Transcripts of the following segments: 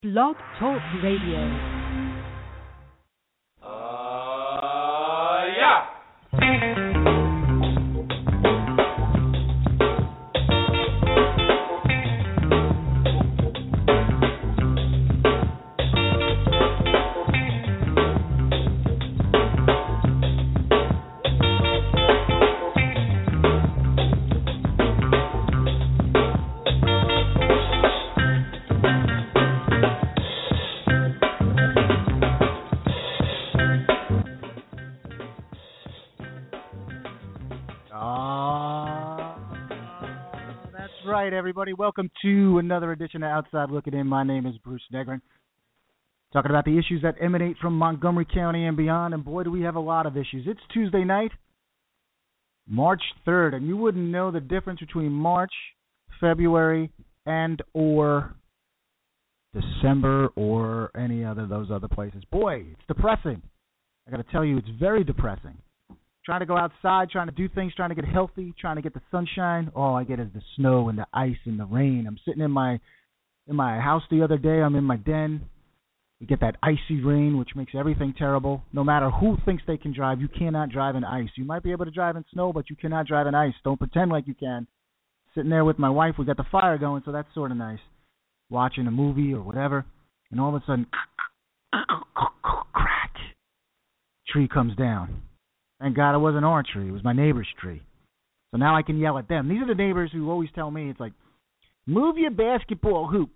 Blog Talk Radio. Yeah. Everybody, welcome to another edition of Outside Looking In. My name is Bruce Negrin, talking about the issues that emanate from Montgomery County and beyond, and boy, do we have a lot of issues. It's Tuesday night, March 3rd, and you wouldn't know the difference between March, February, and or December or any other of those other places. Boy, it's depressing. I got to tell you, it's very depressing. Trying to go outside, trying to do things, trying to get healthy, trying to get the sunshine. All I get is the snow and the ice and the rain. I'm sitting in my house the other day. I'm in my den. You get that icy rain, which makes everything terrible. No matter who thinks they can drive, you cannot drive in ice. You might be able to drive in snow, but you cannot drive in ice. Don't pretend like you can. Sitting there with my wife, we got the fire going, so that's sort of nice. Watching a movie or whatever, and all of a sudden, crack. Tree comes down. Thank God it wasn't our tree. It was my neighbor's tree. So now I can yell at them. These are the neighbors who always tell me, it's like, move your basketball hoop.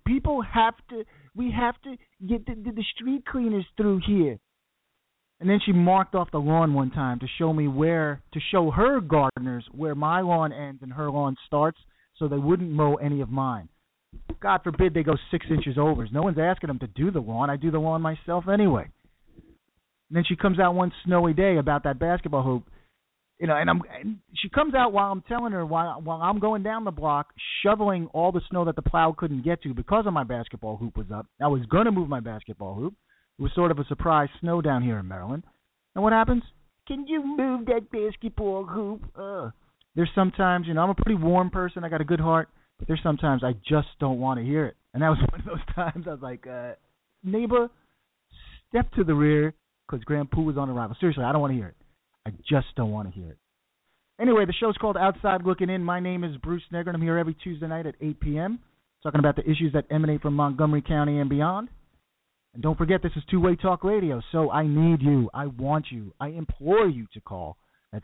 We have to get the street cleaners through here. And then she marked off the lawn one time to show her gardeners where my lawn ends and her lawn starts so they wouldn't mow any of mine. God forbid they go 6 inches over. No one's asking them to do the lawn. I do the lawn myself anyway. And then she comes out one snowy day about that basketball hoop, and she comes out while I'm telling her, while I'm going down the block, shoveling all the snow that the plow couldn't get to because of my basketball hoop was up. I was going to move my basketball hoop. It was sort of a surprise snow down here in Maryland. And what happens? Can you move that basketball hoop? There's sometimes, I'm a pretty warm person. I got a good heart. But there's sometimes I just don't want to hear it. And that was one of those times I was like, neighbor, step to the rear. Because Grandpa was on arrival. Seriously, I don't want to hear it. I just don't want to hear it. Anyway, the show's called Outside Looking In. My name is Bruce Negrin. I'm here every Tuesday night at 8 p.m. talking about the issues that emanate from Montgomery County and beyond. And don't forget, this is two-way talk radio, so I need you. I want you. I implore you to call at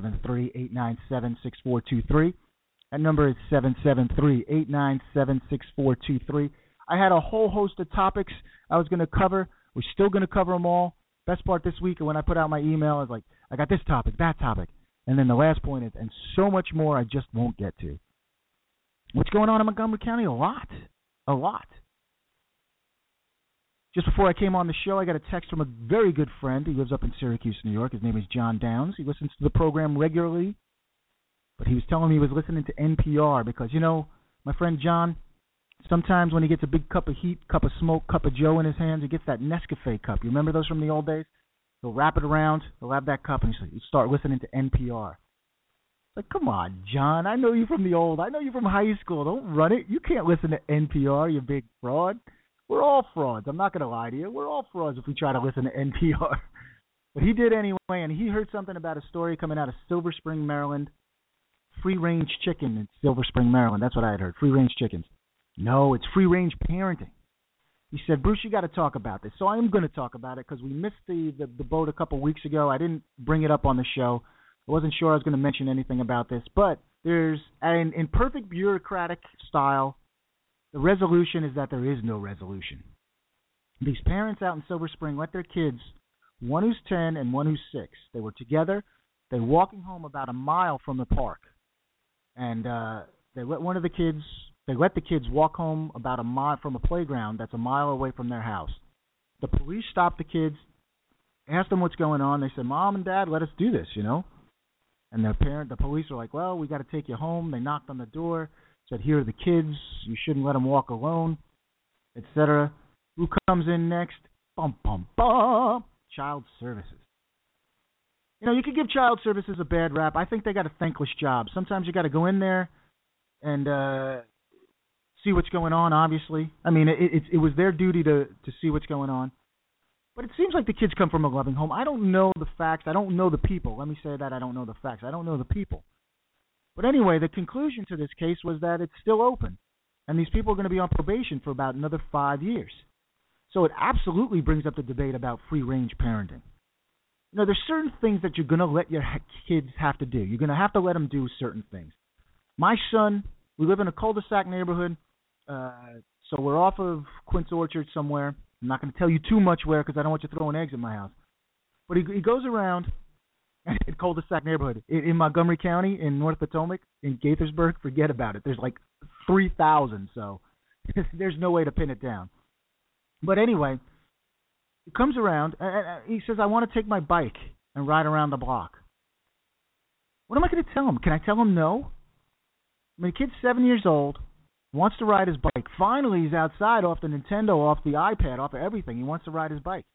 773-897-6423. That number is 773-897-6423. I had a whole host of topics I was going to cover. We're still going to cover them all. Best part this week, and when I put out my email, is like, I got this topic, that topic. And then the last point is, and so much more I just won't get to. What's going on in Montgomery County? A lot. Just before I came on the show, I got a text from a very good friend. He lives up in Syracuse, New York. His name is John Downs. He listens to the program regularly. But he was telling me he was listening to NPR because, my friend John, sometimes when he gets a big cup of heat, cup of smoke, cup of Joe in his hands, he gets that Nescafe cup. You remember those from the old days? He'll wrap it around, he'll have that cup, and he'll start listening to NPR. Like, come on, John, I know you from the old. I know you from high school. Don't run it. You can't listen to NPR, you big fraud. We're all frauds. I'm not going to lie to you. We're all frauds if we try to listen to NPR. But he did anyway, and he heard something about a story coming out of Silver Spring, Maryland. Free-range chicken in Silver Spring, Maryland. That's what I had heard, free-range chickens. No, it's free-range parenting. He said, Bruce, you got to talk about this. So I am going to talk about it because we missed the boat a couple weeks ago. I didn't bring it up on the show. I wasn't sure I was going to mention anything about this. But there's, in perfect bureaucratic style, the resolution is that there is no resolution. These parents out in Silver Spring let their kids, one who's 10 and one who's 6, they were together. They're walking home about a mile from the park. And they let the kids walk home about a mile from a playground that's a mile away from their house. The police stopped the kids, asked them what's going on. They said, Mom and Dad, let us do this, And the police were like, well, we got to take you home. They knocked on the door, said, here are the kids. You shouldn't let them walk alone, etc. Who comes in next? Bum, bum, bum. Child Services. You could give Child Services a bad rap. I think they got a thankless job. Sometimes you got to go in there and see what's going on, obviously. I mean, it was their duty to see what's going on. But it seems like the kids come from a loving home. I don't know the facts. I don't know the people. Let me say that. I don't know the facts. I don't know the people. But anyway, the conclusion to this case was that it's still open. And these people are going to be on probation for about another 5 years. So it absolutely brings up the debate about free-range parenting. You know, there's certain things that you're going to let your kids have to do. You're going to have to let them do certain things. My son, we live in a cul-de-sac neighborhood, so we're off of Quince Orchard somewhere. I'm not going to tell you too much where because I don't want you throwing eggs in my house. But he goes around in cul-de-sac neighborhood in Montgomery County, in North Potomac, in Gaithersburg. Forget about it. There's like 3,000, so there's no way to pin it down. But anyway, he comes around, and he says, I want to take my bike and ride around the block. What am I going to tell him? Can I tell him no? I mean, the kid's 7 years old, wants to ride his bike. Finally, he's outside off the Nintendo, off the iPad, off of everything. He wants to ride his bike.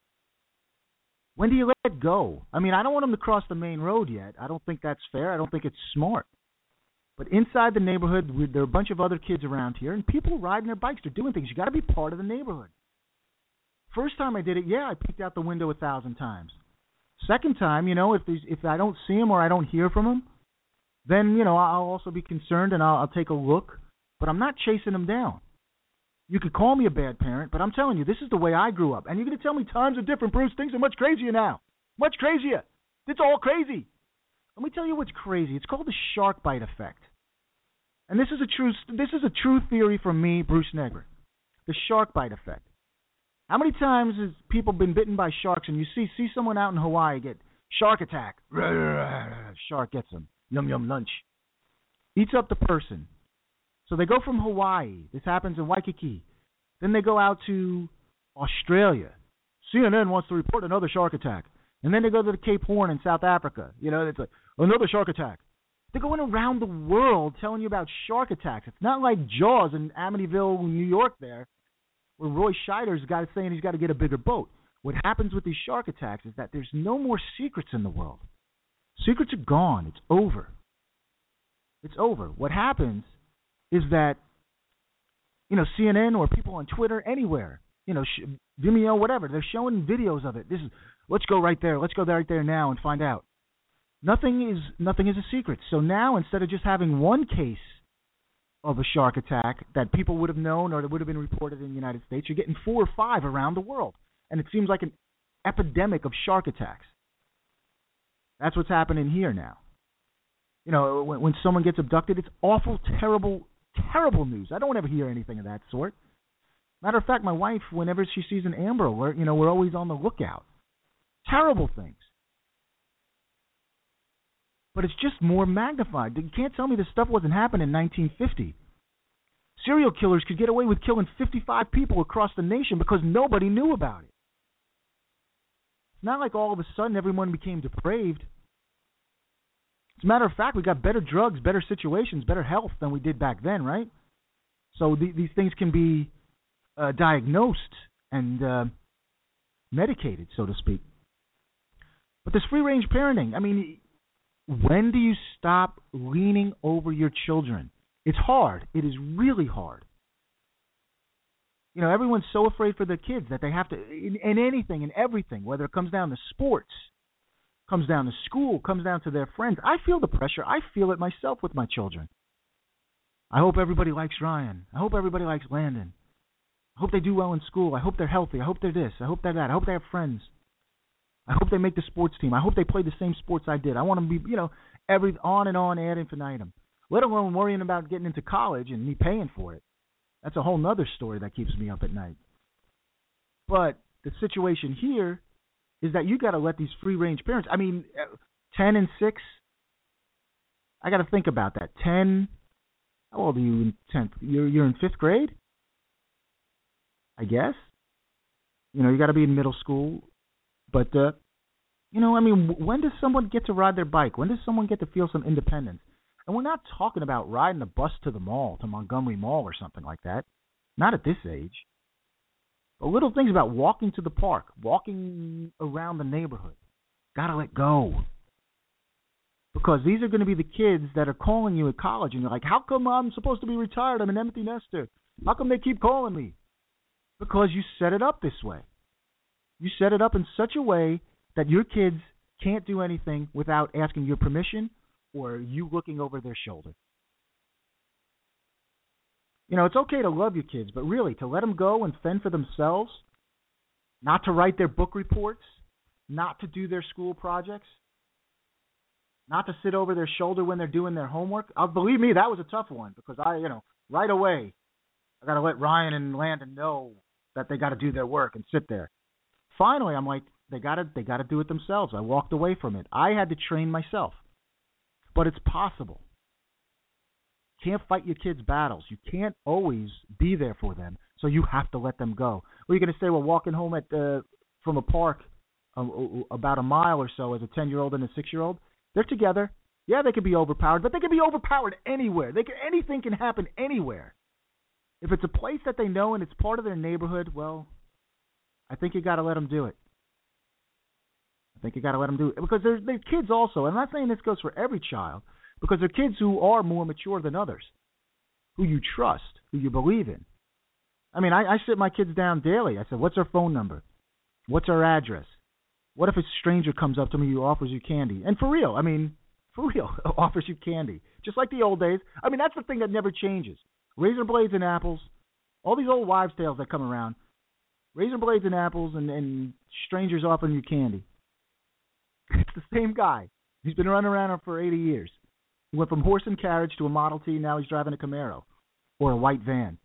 When do you let it go? I mean, I don't want him to cross the main road yet. I don't think that's fair. I don't think it's smart. But inside the neighborhood, there are a bunch of other kids around here, and people riding their bikes. They're doing things. You got to be part of the neighborhood. First time I did it, I peeked out the window 1,000 times. Second time, if I don't see him or I don't hear from him, then, I'll also be concerned and I'll take a look. But I'm not chasing him down. You could call me a bad parent, but I'm telling you, this is the way I grew up. And you're going to tell me times are different, Bruce. Things are much crazier now. Much crazier. It's all crazy. Let me tell you what's crazy. It's called the shark bite effect. And this is a true theory from me, Bruce Negri. The shark bite effect. How many times has people been bitten by sharks and you see someone out in Hawaii get shark attack? Shark gets them. Yum, yum, lunch. Eats up the person. So they go from Hawaii. This happens in Waikiki. Then they go out to Australia. CNN wants to report another shark attack. And then they go to the Cape Horn in South Africa. It's like, another shark attack. They're going around the world telling you about shark attacks. It's not like Jaws in Amityville, New York there, where Roy Scheider's saying he's got to get a bigger boat. What happens with these shark attacks is that there's no more secrets in the world. Secrets are gone. It's over. It's over. What happens is that, CNN or people on Twitter, anywhere, Vimeo, whatever, they're showing videos of it. Let's go right there. Let's go right there now and find out. Nothing is a secret. So now, instead of just having one case of a shark attack that people would have known or that would have been reported in the United States, you're getting 4 or 5 around the world. And it seems like an epidemic of shark attacks. That's what's happening here now. When someone gets abducted, it's awful, terrible, terrible news. I don't ever hear anything of that sort. Matter of fact, my wife, whenever she sees an Amber Alert, we're always on the lookout. Terrible things. But it's just more magnified. You can't tell me this stuff wasn't happening in 1950. Serial killers could get away with killing 55 people across the nation because nobody knew about it. It's not like all of a sudden everyone became depraved. As a matter of fact, we got better drugs, better situations, better health than we did back then, right? So these things can be diagnosed and medicated, so to speak. But this free-range parenting, I mean, when do you stop leaning over your children? It's hard. It is really hard. Everyone's so afraid for their kids that they have to, in anything, in everything, whether it comes down to sports, comes down to school, comes down to their friends. I feel the pressure. I feel it myself with my children. I hope everybody likes Ryan. I hope everybody likes Landon. I hope they do well in school. I hope they're healthy. I hope they're this. I hope they're that. I hope they have friends. I hope they make the sports team. I hope they play the same sports I did. I want them to be, every on and on ad infinitum. Let alone worrying about getting into college and me paying for it. That's a whole nother story that keeps me up at night. But the situation here is that you got to let these free-range parents, 10 and 6, I got to think about that. 10, how old are you in 10th? You're in 5th grade? I guess. You got to be in middle school. But, when does someone get to ride their bike? When does someone get to feel some independence? And we're not talking about riding a bus to the mall, to Montgomery Mall or something like that. Not at this age. But little things about walking to the park, walking around the neighborhood. Got to let go. Because these are going to be the kids that are calling you at college, and you're like, how come I'm supposed to be retired? I'm an empty nester. How come they keep calling me? Because you set it up this way. You set it up in such a way that your kids can't do anything without asking your permission or you looking over their shoulder. You know, it's okay to love your kids, but really, to let them go and fend for themselves, not to write their book reports, not to do their school projects, not to sit over their shoulder when they're doing their homework. Believe me, that was a tough one because right away, I got to let Ryan and Landon know that they got to do their work and sit there. Finally, I'm like, they got to do it themselves. I walked away from it. I had to train myself. But it's possible. You can't fight your kids' battles. You can't always be there for them, so you have to let them go. What are you going to say? Well, walking home from a park about a mile or so as a 10-year-old and a 6-year-old, they're together. Yeah, they can be overpowered, but they can be overpowered anywhere. Anything can happen anywhere. If it's a place that they know and it's part of their neighborhood, well, I think you got to let them do it. Because they're kids also. And I'm not saying this goes for every child, because they're kids who are more mature than others, who you trust, who you believe in. I mean, I sit my kids down daily. I said, what's our phone number? What's our address? What if a stranger comes up to me who offers you candy? And for real, offers you candy. Just like the old days. I mean, that's the thing that never changes. Razor blades and apples, all these old wives' tales that come around. Razor blades and apples and strangers offering you candy. It's the same guy. He's been running around for 80 years. He went from horse and carriage to a Model T, now he's driving a Camaro or a white van.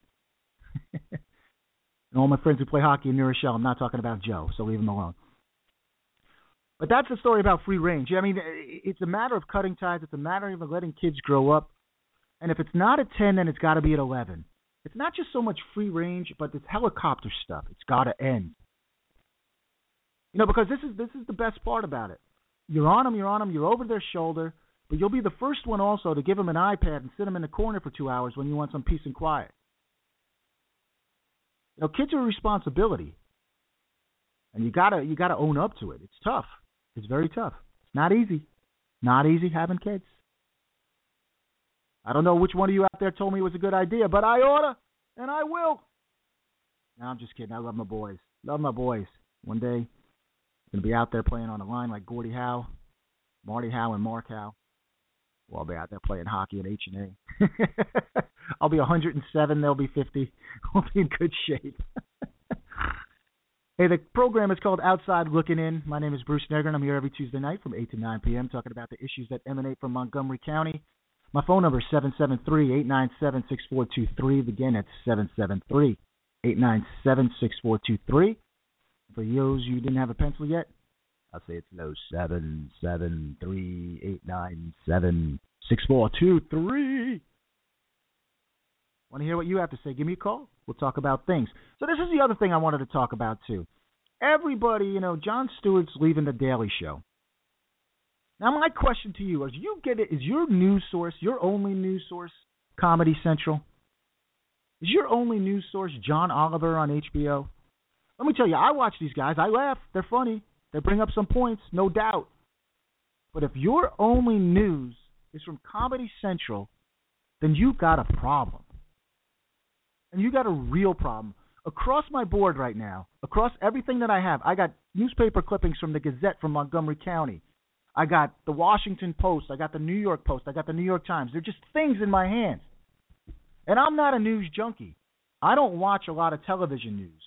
And all my friends who play hockey in New Rochelle, I'm not talking about Joe, so leave him alone. But that's the story about free range. I mean, it's a matter of cutting ties. It's a matter of letting kids grow up. And if it's not at 10, then it's got to be at 11. It's not just so much free range, but it's helicopter stuff. It's got to end. You know, because this is the best part about it. You're on them, you're over their shoulder, but you'll be the first one also to give them an iPad and sit them in the corner for 2 hours when you want some peace and quiet. You know, kids are a responsibility, and you gotta own up to it. It's tough. It's very tough. It's not easy. Not easy having kids. I don't know which one of you out there told me it was a good idea, but I oughta, and I will. No, I'm just kidding. I love my boys. One day, I'm going to be out there playing on a line like Gordie Howe, Marty Howe, and Mark Howe. Well, I'll be out there playing hockey at H&A. I'll be 107. They'll be 50. We'll be in good shape. Hey, the program is called Outside Looking In. My name is Bruce Negrin. I'm here every Tuesday night from 8 to 9 p.m. talking about the issues that emanate from Montgomery County. My phone number is 773-897-6423. Again, that's 773-897-6423. For those you didn't have a pencil yet, I'll say it's low 773-897-6423. Want to hear what you have to say? Give me a call. We'll talk about things. So this is the other thing I wanted to talk about, too. Everybody, you know, Jon Stewart's leaving The Daily Show. Now, my question to you is your news source, your only news source, Comedy Central? Is your only news source John Oliver on HBO? Let me tell you, I watch these guys. I laugh. They're funny. They bring up some points, no doubt. But if your only news is from Comedy Central, then you got a problem. And you got a real problem. Across my board right now, across everything that I have, I got newspaper clippings from the Gazette from Montgomery County. I got the Washington Post. I got the New York Post. I got the New York Times. They're just things in my hands. And I'm not a news junkie. I don't watch a lot of television news.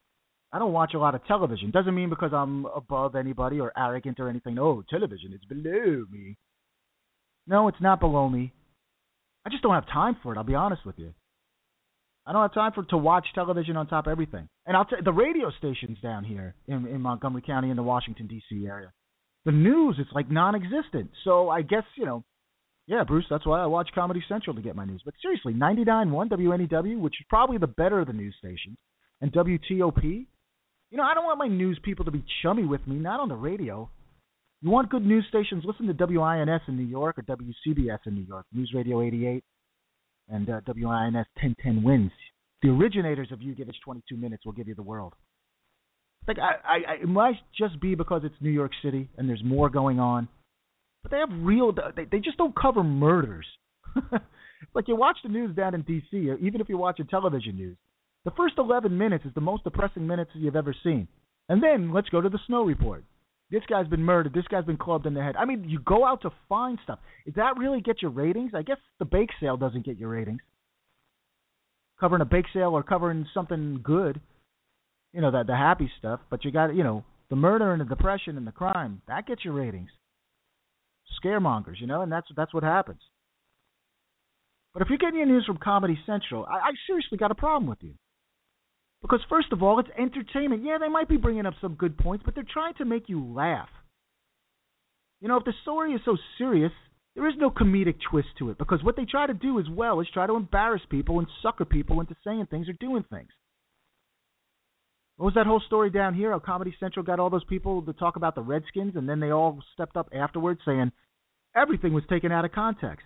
Doesn't mean because I'm above anybody or arrogant or anything. Oh, television is below me. No, it's not below me. I just don't have time for it, I'll be honest with you. I don't have time to watch television on top of everything. And I'll tell you, the radio stations down here in Montgomery County in the Washington, D.C. area, the news, it's like non-existent. So I guess, yeah, Bruce, that's why I watch Comedy Central to get my news. But seriously, 99.1 WNEW, which is probably the better of the news stations, and WTOP, I don't want my news people to be chummy with me, not on the radio. You want good news stations, listen to WINS in New York or WCBS in New York, News Radio 88 and WINS 1010 wins. The originators of You Give Us 22 Minutes will give you the world. Like it might just be because it's New York City and there's more going on, but they have they just don't cover murders. Like you watch the news down in D.C., or even if you're watching television news, the first 11 minutes is the most depressing minutes you've ever seen. And then let's go to the snow report. This guy's been murdered. This guy's been clubbed in the head. I mean, you go out to find stuff. Does that really get your ratings? I guess the bake sale doesn't get your ratings. Covering a bake sale or covering something good, the happy stuff. But you got, the murder and the depression and the crime, that gets your ratings. Scaremongers, and that's what happens. But if you're getting your news from Comedy Central, I seriously got a problem with you. Because first of all, it's entertainment. Yeah, they might be bringing up some good points, but they're trying to make you laugh. If the story is so serious, there is no comedic twist to it. Because what they try to do as well is try to embarrass people and sucker people into saying things or doing things. What was that whole story down here? How Comedy Central got all those people to talk about the Redskins, and then they all stepped up afterwards saying everything was taken out of context.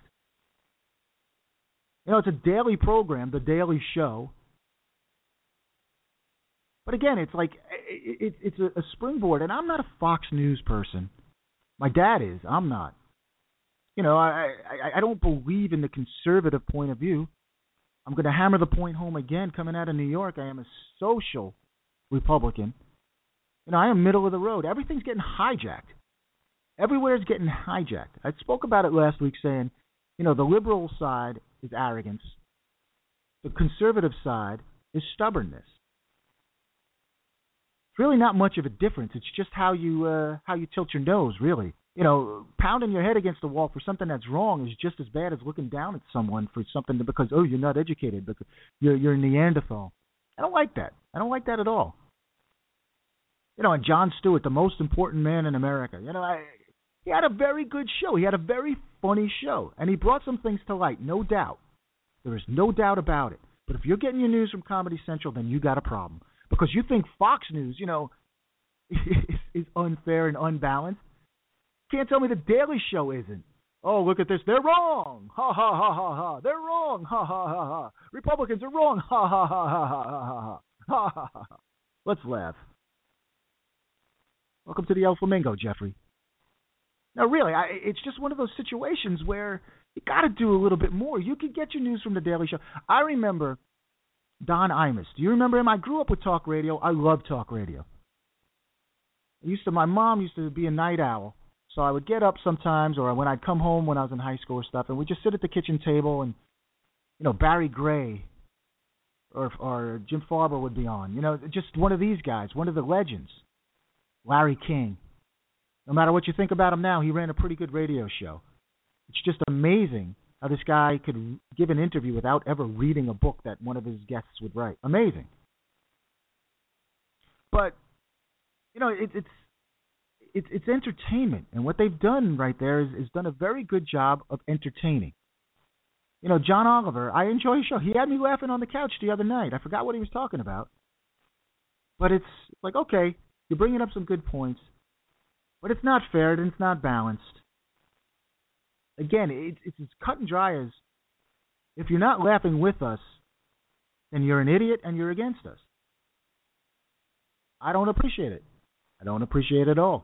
It's a daily program, The Daily Show. But again, it's like it's a springboard, and I'm not a Fox News person. My dad is. I'm not. I don't believe in the conservative point of view. I'm going to hammer the point home again. Coming out of New York, I am a social Republican. I am middle of the road. Everything's getting hijacked. Everywhere's getting hijacked. I spoke about it last week saying, the liberal side is arrogance. The conservative side is stubbornness. It's really not much of a difference. It's just how you tilt your nose, really. Pounding your head against the wall for something that's wrong is just as bad as looking down at someone for something because, you're not educated, because you're a Neanderthal. I don't like that. I don't like that at all. And Jon Stewart, the most important man in America, he had a very good show. He had a very funny show. And he brought some things to light, no doubt. There is no doubt about it. But if you're getting your news from Comedy Central, then you got a problem. Because you think Fox News, is unfair and unbalanced. Can't tell me the Daily Show isn't. Oh, look at this. They're wrong. Ha, ha, ha, ha, ha. They're wrong. Ha, ha, ha, ha. Republicans are wrong. Ha, ha, ha, ha, ha, ha, ha, ha, ha, ha. Let's laugh. Welcome to the El Flamingo, Jeffrey. Now, really, it's just one of those situations where you got to do a little bit more. You can get your news from the Daily Show. I remember Don Imus. Do you remember him? I grew up with talk radio. I love talk radio. My mom used to be a night owl. So I would get up sometimes, or when I'd come home when I was in high school or stuff, and we'd just sit at the kitchen table, and Barry Gray or Jim Farber would be on. Just one of these guys, one of the legends, Larry King. No matter what you think about him now, he ran a pretty good radio show. It's just amazing how this guy could give an interview without ever reading a book that one of his guests would write. Amazing. But it's entertainment, and what they've done right there is done a very good job of entertaining. John Oliver, I enjoy his show. He had me laughing on the couch the other night. I forgot what he was talking about. But it's like, okay, you're bringing up some good points, but it's not fair and it's not balanced. Again, it's as cut and dry as if you're not laughing with us, then you're an idiot and you're against us. I don't appreciate it. I don't appreciate it at all.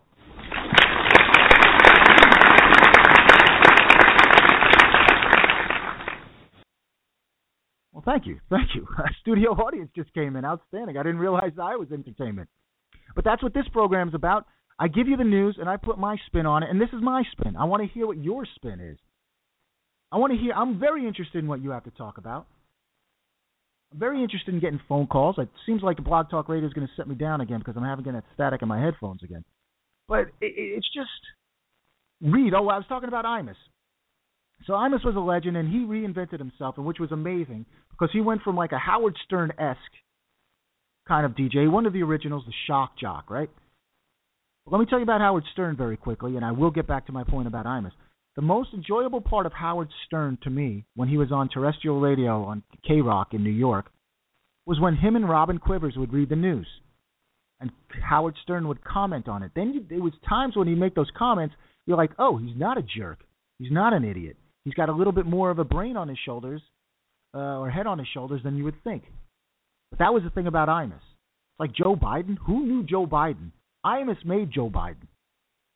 Well, thank you. Our studio audience just came in. Outstanding. I didn't realize I was entertainment. But that's what this program's about. I give you the news, and I put my spin on it, and this is my spin. I want to hear what your spin is. I'm very interested in what you have to talk about. I'm very interested in getting phone calls. It seems like the Blog Talk Radio is going to set me down again because I'm having that static in my headphones again. But it's just read. Oh, I was talking about Imus. So Imus was a legend, and he reinvented himself, and which was amazing because he went from like a Howard Stern-esque kind of DJ, one of the originals, the shock jock, right? Well, let me tell you about Howard Stern very quickly, and I will get back to my point about Imus. The most enjoyable part of Howard Stern to me, when he was on terrestrial radio on K-Rock in New York, was when him and Robin Quivers would read the news. And Howard Stern would comment on it. Then there was times when he'd make those comments, you're like, oh, he's not a jerk. He's not an idiot. He's got a little bit more of a brain on his shoulders, or head on his shoulders than you would think. But that was the thing about Imus. It's like Joe Biden. Who knew Joe Biden? Imus made Joe Biden.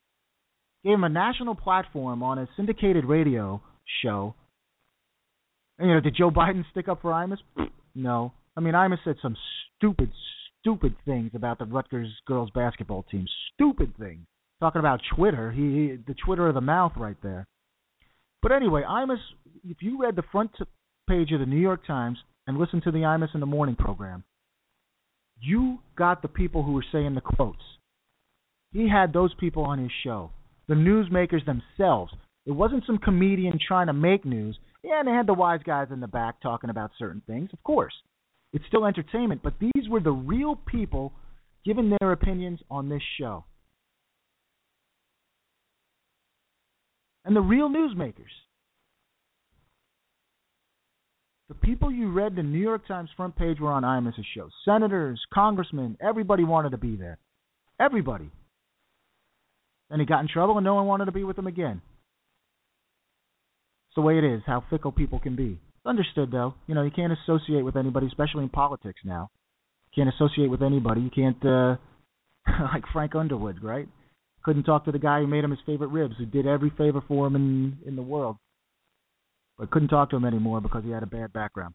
Gave him a national platform on a syndicated radio show And, did Joe Biden stick up for Imus? No. I mean, Imus said some stupid things about the Rutgers girls basketball team. Stupid things. Talking about Twitter. He the Twitter of the mouth right there. But anyway, Imus, if you read the front page of the New York Times and listened to the Imus in the Morning program, you got the people who were saying the quotes. He had those people on his show. The newsmakers themselves. It wasn't some comedian trying to make news. Yeah, and they had the wise guys in the back talking about certain things, of course. It's still entertainment, but these were the real people giving their opinions on this show. And the real newsmakers. The people you read the New York Times front page were on Imus's show. Senators, congressmen, everybody wanted to be there. Everybody. Then he got in trouble and no one wanted to be with him again. It's the way it is, how fickle people can be. It's understood, though. You can't associate with anybody, especially in politics now. You can't associate with anybody. You can't, like Frank Underwood, right? Couldn't talk to the guy who made him his favorite ribs, who did every favor for him in the world. But couldn't talk to him anymore because he had a bad background.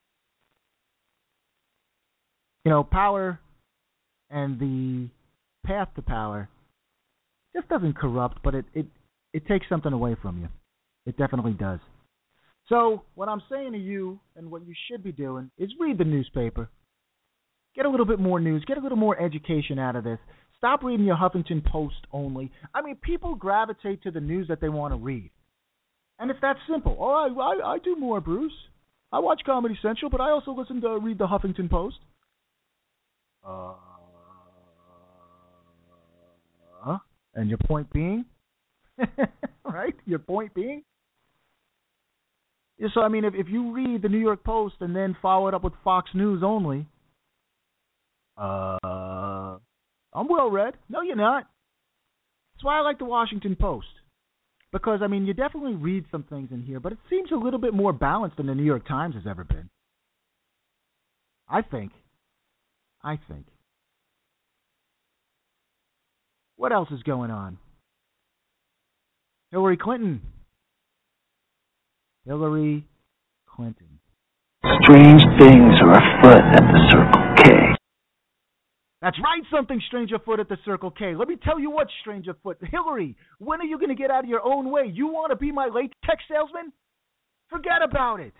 Power and the path to power just doesn't corrupt, but it takes something away from you. It definitely does. So what I'm saying to you and what you should be doing is read the newspaper. Get a little bit more news. Get a little more education out of this. Stop reading your Huffington Post only. I mean, people gravitate to the news that they want to read. And it's that simple. Oh, I do more, Bruce. I watch Comedy Central, but I also read the Huffington Post. And your point being? Right? Your point being? So, I mean, if you read the New York Post and then follow it up with Fox News only, I'm well read. No, you're not. That's why I like the Washington Post. Because, I mean, you definitely read some things in here, but it seems a little bit more balanced than the New York Times has ever been. I think. What else is going on? Hillary Clinton. Strange things are afoot at the Circle K. That's right, something strange afoot at the Circle K. Let me tell you what's strange afoot. Hillary, when are you going to get out of your own way? You want to be my latex salesman? Forget about it.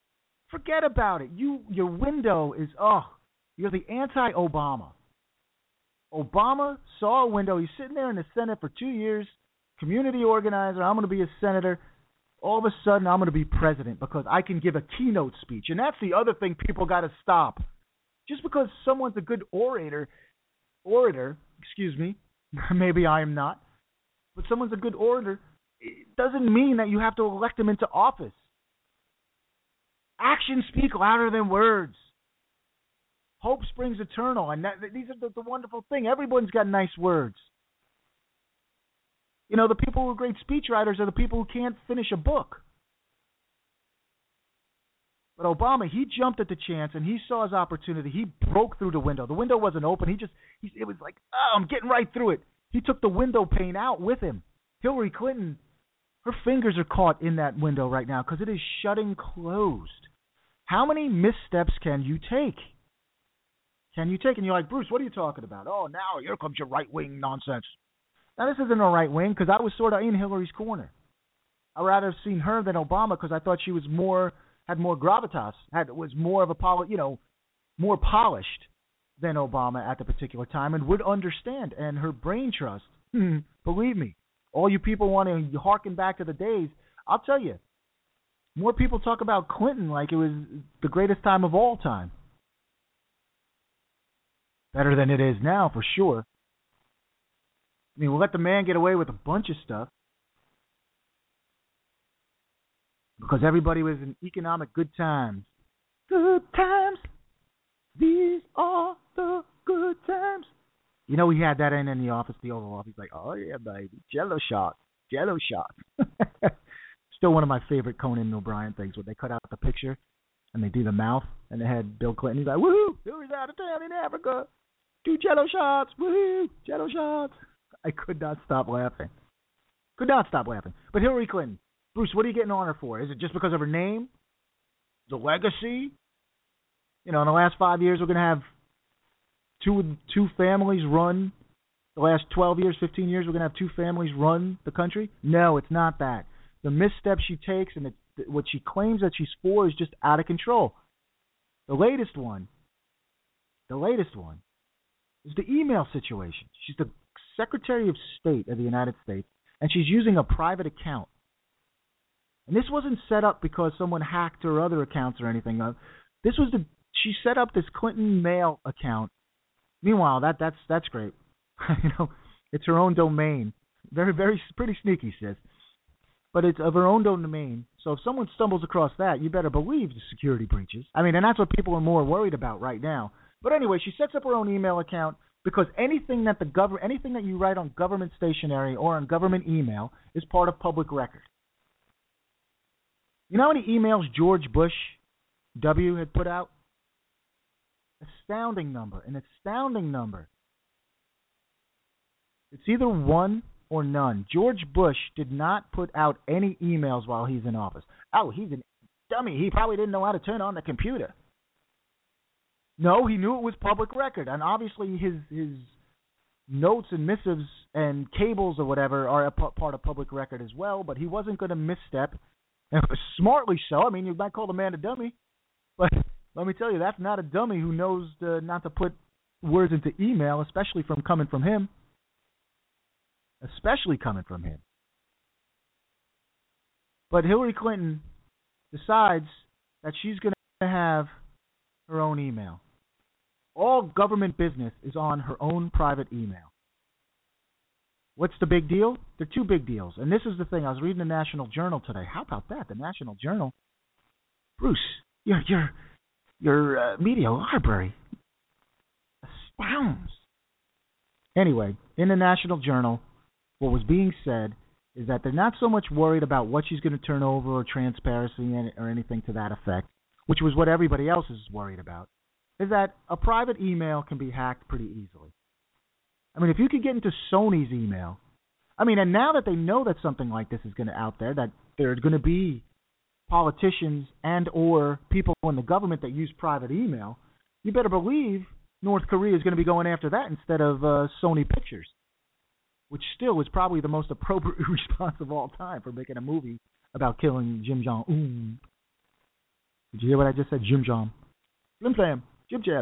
Your window is, you're the anti-Obama. Obama saw a window. He's sitting there in the Senate for 2 years, community organizer. I'm going to be a senator. All of a sudden, I'm going to be president because I can give a keynote speech. And that's the other thing people got to stop. Just because someone's a good orator, maybe I am not, but someone's a good orator, it doesn't mean that you have to elect them into office. Actions speak louder than words. Hope springs eternal, and these are the wonderful thing. Everyone's got nice words. The people who are great speechwriters are the people who can't finish a book. But Obama, he jumped at the chance, and he saw his opportunity. He broke through the window. The window wasn't open. It was like, I'm getting right through it. He took the window pane out with him. Hillary Clinton, her fingers are caught in that window right now because it is shutting closed. How many missteps can you take? And you're like, Bruce, what are you talking about? Oh, now here comes your right-wing nonsense. Now, this isn't a right wing because I was sort of in Hillary's corner. I'd rather have seen her than Obama because I thought she was had more gravitas, was more of a more polished than Obama at the particular time and would understand. And her brain trust, believe me, all you people want to harken back to the days, I'll tell you, more people talk about Clinton like it was the greatest time of all time. Better than it is now, for sure. I mean, we'll let the man get away with a bunch of stuff because everybody was in economic good times. Good times. These are the good times. He had that in the office, the Oval Office. He's like, oh, yeah, baby. Jello shots. Still one of my favorite Conan O'Brien things where they cut out the picture and they do the mouth and they had Bill Clinton. He's like, woohoo, Hillary's out of town in Africa. 2 Jello shots. Woohoo, Jello shots. I could not stop laughing. But Hillary Clinton, Bruce, what are you getting on her for? Is it just because of her name? the legacy. In the last 5 years, we're going to have two families run. The last 12 years, 15 years, we're going to have two families run the country. No, it's not that. The missteps she takes and what she claims that she's for is just out of control. The latest one is the email situation. She's the Secretary of State of the United States, and she's using a private account. And this wasn't set up because someone hacked her other accounts or anything. She set up this Clinton mail account. Meanwhile, that's great. It's her own domain. Very, very, pretty sneaky, sis. But it's of her own domain. So if someone stumbles across that, you better believe the security breaches. And that's what people are more worried about right now. But anyway, she sets up her own email account because anything that you write on government stationery or on government email is part of public record. You know how many emails George Bush W had put out? An astounding number. It's either one or none. George Bush did not put out any emails while he's in office. Oh, he's a dummy. He probably didn't know how to turn on the computer. No, he knew it was public record, and obviously his notes and missives and cables or whatever are a part of public record as well, but he wasn't going to misstep, and smartly so. You might call the man a dummy, but let me tell you, that's not a dummy who knows not to put words into email, especially coming from him. But Hillary Clinton decides that she's going to have her own email. All government business is on her own private email. What's the big deal? There are two big deals. And this is the thing. I was reading the National Journal today. How about that? The National Journal. Bruce, your media library astounds. Anyway, in the National Journal, what was being said is that they're not so much worried about what she's going to turn over or transparency or anything to that effect, which was what everybody else is worried about, is that a private email can be hacked pretty easily. If you could get into Sony's email, and now that they know that something like this is going to out there, that there are going to be politicians and or people in the government that use private email, you better believe North Korea is going to be going after that instead of Sony Pictures, which still is probably the most appropriate response of all time for making a movie about killing Kim Jong-un. Did you hear what I just said? Jim Jam. Slim Flam. Jim Jam.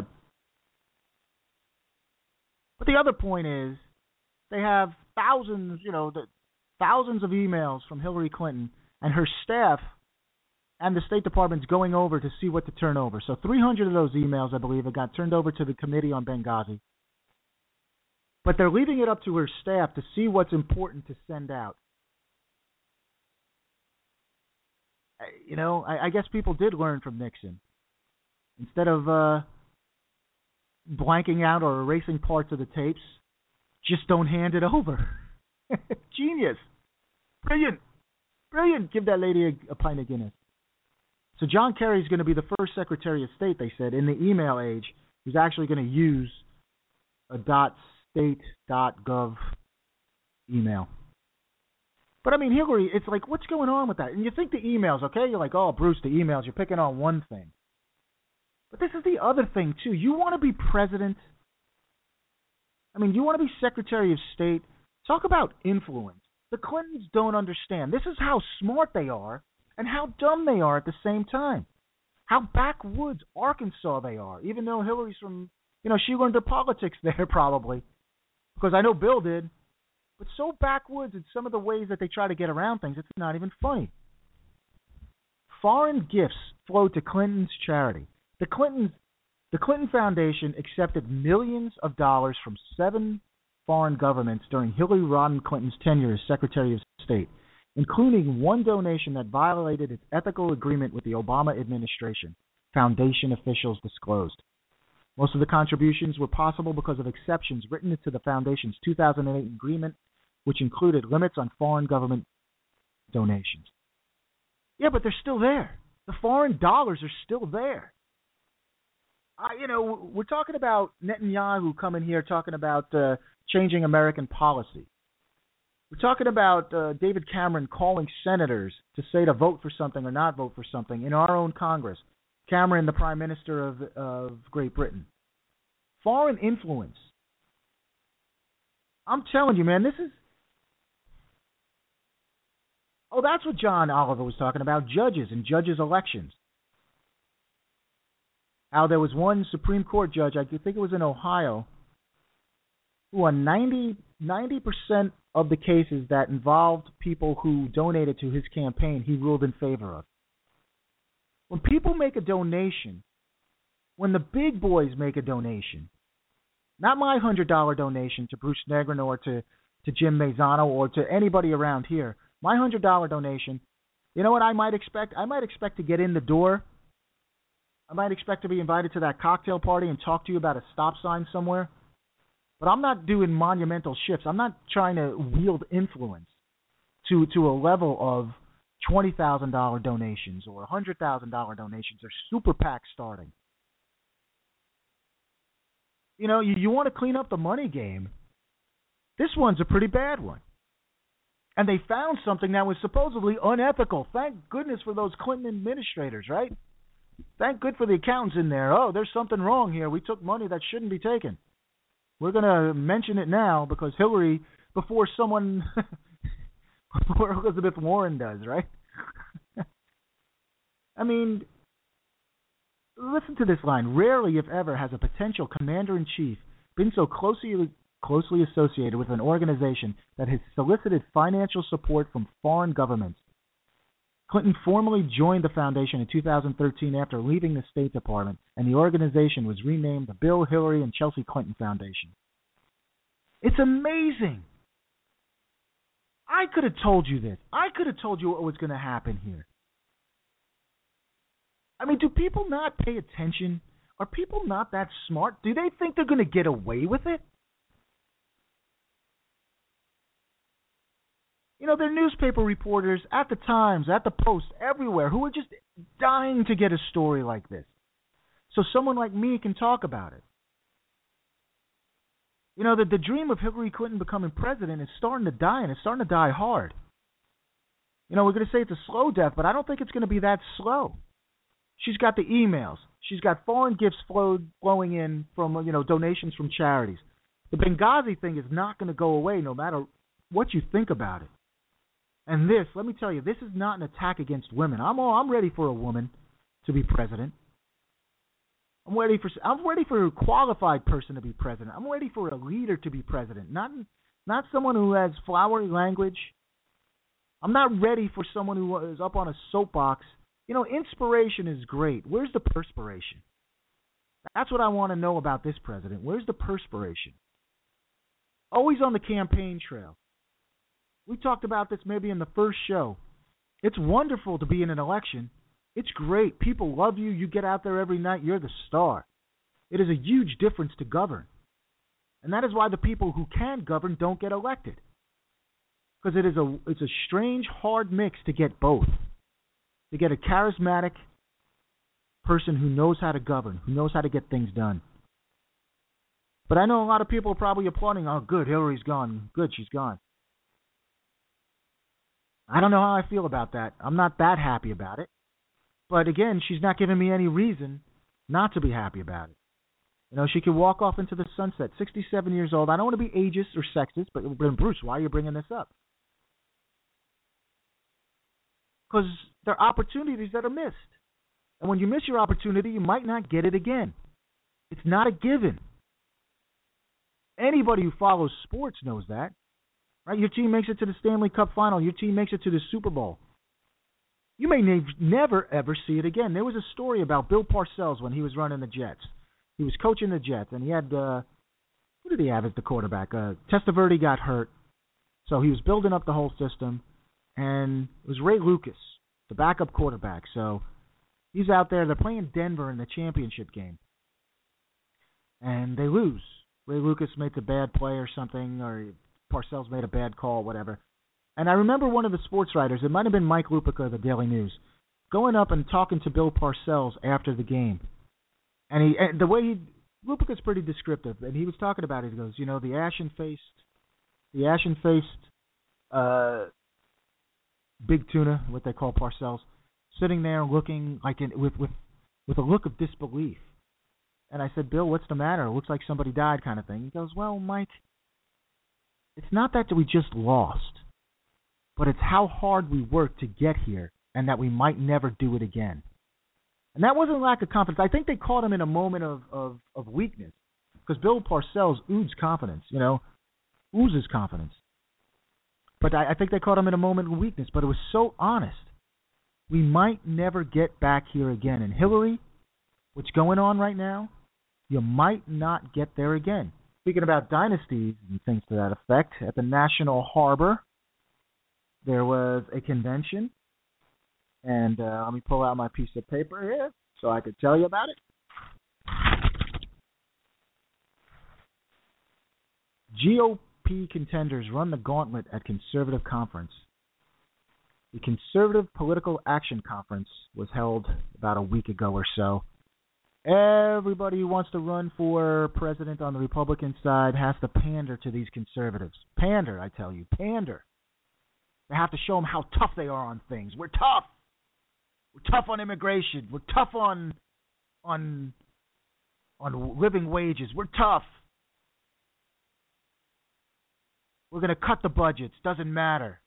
But the other point is they have thousands of emails from Hillary Clinton and her staff and the State Department's going over to see what to turn over. So 300 of those emails, I believe, have got turned over to the Committee on Benghazi. But they're leaving it up to her staff to see what's important to send out. I guess people did learn from Nixon. Instead of blanking out or erasing parts of the tapes, just don't hand it over. Genius. Brilliant. Give that lady a pint of Guinness. So John Kerry is going to be the first Secretary of State, they said, in the email age, who's actually going to use a .state.gov email. But Hillary, it's like, what's going on with that? And you think the emails, okay? You're like, oh, Bruce, the emails, you're picking on one thing. But this is the other thing, too. You want to be president? You want to be Secretary of State? Talk about influence. The Clintons don't understand. This is how smart they are and how dumb they are at the same time. How backwoods Arkansas they are, even though Hillary's from, she learned her politics there probably, because I know Bill did. But so backwoods in some of the ways that they try to get around things, it's not even funny. Foreign gifts flowed to Clinton's charity. The Clinton Foundation accepted millions of dollars from 7 foreign governments during Hillary Rodham Clinton's tenure as Secretary of State, including one donation that violated its ethical agreement with the Obama administration, Foundation officials disclosed. Most of the contributions were possible because of exceptions written into the Foundation's 2008 agreement, which included limits on foreign government donations. Yeah, but they're still there. The foreign dollars are still there. We're talking about Netanyahu coming here talking about changing American policy. We're talking about David Cameron calling senators to say to vote for something or not vote for something in our own Congress. Cameron, the Prime Minister of Great Britain. Foreign influence. I'm telling you, man, this is... Oh, that's what John Oliver was talking about, judges and judges' elections. How there was one Supreme Court judge, I think it was in Ohio, who on 90% of the cases that involved people who donated to his campaign, he ruled in favor of. When people make a donation, when the big boys make a donation, not my $100 donation to Bruce Negron or to Jim Mazzano or to anybody around here, my $100 donation, you know what I might expect? I might expect to get in the door. I might expect to be invited to that cocktail party and talk to you about a stop sign somewhere. But I'm not doing monumental shifts. I'm not trying to wield influence to a level of $20,000 donations or $100,000 donations or super PAC starting. You know, you want to clean up the money game. This one's a pretty bad one. And they found something that was supposedly unethical. Thank goodness for those Clinton administrators, right? Thank good for the accountants in there. Oh, there's something wrong here. We took money that shouldn't be taken. We're going to mention it now because Hillary, before Elizabeth Warren does, right? I mean, listen to this line. Rarely, if ever, has a potential commander-in-chief been so closely associated with an organization that has solicited financial support from foreign governments. Clinton formally joined the foundation in 2013 after leaving the State Department, and the organization was renamed the Bill, Hillary, and Chelsea Clinton Foundation. It's amazing. I could have told you this. I could have told you what was going to happen here. I mean, do people not pay attention? Are people not that smart? Do they think they're going to get away with it? You know, there are newspaper reporters at the Times, at the Post, everywhere, who are just dying to get a story like this. So someone like me can talk about it. You know, the dream of Hillary Clinton becoming president is starting to die, and it's starting to die hard. You know, we're going to say it's a slow death, but I don't think it's going to be that slow. She's got the emails. She's got foreign gifts flowing in from, you know, donations from charities. The Benghazi thing is not going to go away no matter what you think about it. And this, let me tell you, this is not an attack against women. I'm ready for a woman to be president. I'm ready for a qualified person to be president. I'm ready for a leader to be president, not someone who has flowery language. I'm not ready for someone who is up on a soapbox. You know, inspiration is great. Where's the perspiration? That's what I want to know about this president. Where's the perspiration? Always on the campaign trail. We talked about this maybe in the first show. It's wonderful to be in an election. It's great. People love you. You get out there every night. You're the star. It is a huge difference to govern. And that is why the people who can govern don't get elected. Because it's a strange, hard mix to get both. To get a charismatic person who knows how to govern, who knows how to get things done. But I know a lot of people are probably applauding, oh, good, Hillary's gone. Good, she's gone. I don't know how I feel about that. I'm not that happy about it. But again, she's not giving me any reason not to be happy about it. You know, she could walk off into the sunset, 67 years old. I don't want to be ageist or sexist, but Bruce, why are you bringing this up? Because there are opportunities that are missed. And when you miss your opportunity, you might not get it again. It's not a given. Anybody who follows sports knows that. Right? Your team makes it to the Stanley Cup final. Your team makes it to the Super Bowl. You may never, ever see it again. There was a story about Bill Parcells when he was running the Jets. He was coaching the Jets, and he had, who did he have as the quarterback? Testaverde got hurt, so he was building up the whole system, and it was Ray Lucas, the backup quarterback. So he's out there. They're playing Denver in the championship game, and they lose. Ray Lucas makes a bad play or something, or Parcells made a bad call, whatever. And I remember one of the sports writers, it might have been Mike Lupica of the Daily News, going up and talking to Bill Parcells after the game. And Lupica's pretty descriptive, and he was talking about it. He goes, you know, the ashen-faced big tuna, what they call Parcells, sitting there looking like with with a look of disbelief. And I said, Bill, what's the matter? It looks like somebody died kind of thing. He goes, well, Mike, it's not that we just lost, but it's how hard we worked to get here and that we might never do it again. And that wasn't lack of confidence. I think they caught him in a moment of weakness because Bill Parcells oozes confidence, oozes confidence. But I think they caught him in a moment of weakness, but it was so honest. We might never get back here again. And Hillary, what's going on right now, you might not get there again. Speaking about dynasties and things to that effect, at the National Harbor, there was a convention. And let me pull out my piece of paper here so I could tell you about it. GOP contenders run the gauntlet at Conservative Conference. The Conservative Political Action Conference was held about a week ago or so. Everybody who wants to run for president on the Republican side has to pander to these conservatives. Pander, I tell you, pander. They have to show them how tough they are on things. We're tough. We're tough on immigration. We're tough on living wages. We're tough. We're going to cut the budgets. Doesn't matter.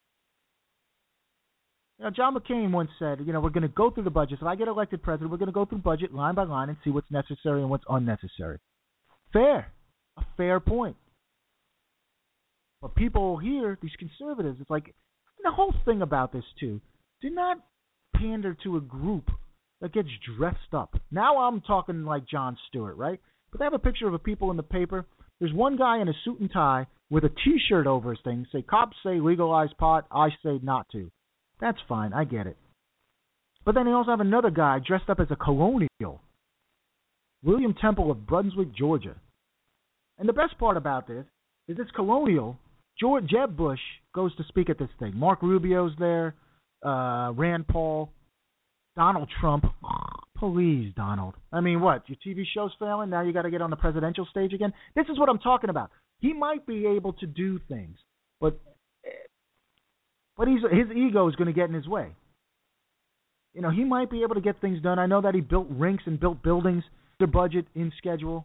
John McCain once said, we're going to go through the budgets. If I get elected president, we're going to go through budget line by line and see what's necessary and what's unnecessary. Fair. A fair point. But people here, these conservatives, it's like, the whole thing about this, too, do not pander to a group that gets dressed up. Now I'm talking like Jon Stewart, right? But they have a picture of people in the paper. There's one guy in a suit and tie with a T-shirt over his thing. Say, cops say legalize pot. I say not to. That's fine. I get it. But then they also have another guy dressed up as a colonial. William Temple of Brunswick, Georgia. And the best part about this is this colonial, Jeb Bush, goes to speak at this thing. Mark Rubio's there. Rand Paul. Donald Trump. Please, Donald. I mean, what? Your TV show's failing? Now you got to get on the presidential stage again? This is what I'm talking about. He might be able to do things, but his ego is going to get in his way. He might be able to get things done. I know that he built rinks and built buildings, the budget in schedule.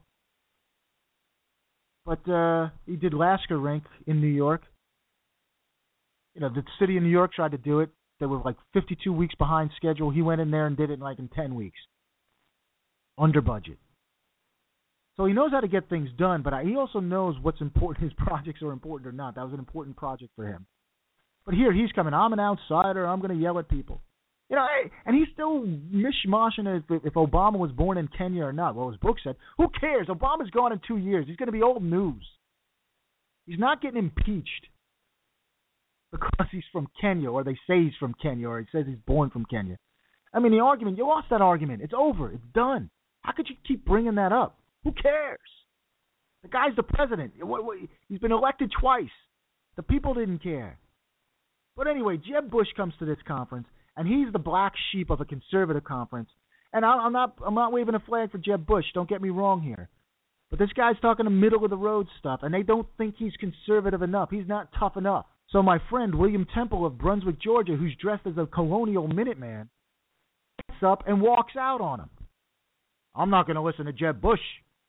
But he did Lasker Rink in New York. The city of New York tried to do it. They were like 52 weeks behind schedule. He went in there and did it in 10 weeks. Under budget. So he knows how to get things done, but he also knows what's important. His projects are important or not. That was an important project for him. But here he's coming. I'm an outsider. I'm going to yell at people. And he's still mishmashing if Obama was born in Kenya or not. Well, his book said, who cares? Obama's gone in 2 years. He's going to be old news. He's not getting impeached because he's from Kenya, or they say he's from Kenya, or he says he's born from Kenya. I mean, the argument, you lost that argument. It's over. It's done. How could you keep bringing that up? Who cares? The guy's the president. He's been elected twice. The people didn't care. But anyway, Jeb Bush comes to this conference, and he's the black sheep of a conservative conference. And I'm not waving a flag for Jeb Bush. Don't get me wrong here. But this guy's talking the middle of the road stuff, and they don't think he's conservative enough. He's not tough enough. So my friend William Temple of Brunswick, Georgia, who's dressed as a colonial Minuteman, gets up and walks out on him. I'm not going to listen to Jeb Bush.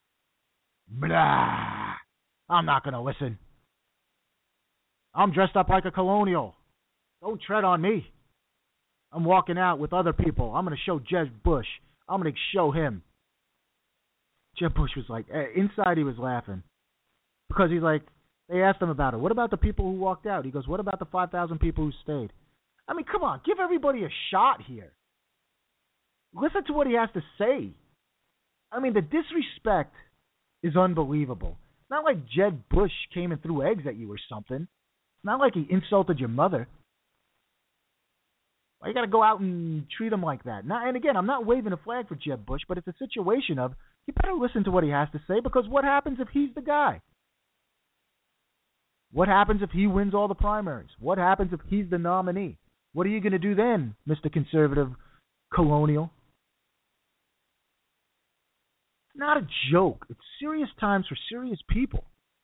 Blah. I'm not going to listen. I'm dressed up like a colonial. Don't tread on me. I'm walking out with other people. I'm going to show Jeb Bush. I'm going to show him. Jeb Bush was like, inside he was laughing. Because he's like, they asked him about it. What about the people who walked out? He goes, what about the 5,000 people who stayed? I mean, come on. Give everybody a shot here. Listen to what he has to say. I mean, the disrespect is unbelievable. It's not like Jeb Bush came and threw eggs at you or something. It's not like he insulted your mother. Why you got to go out and treat him like that? Now, and again, I'm not waving a flag for Jeb Bush, but it's a situation of you better listen to what he has to say, because what happens if he's the guy? What happens if he wins all the primaries? What happens if he's the nominee? What are you going to do then, Mr. Conservative Colonial? It's not a joke. It's serious times for serious people.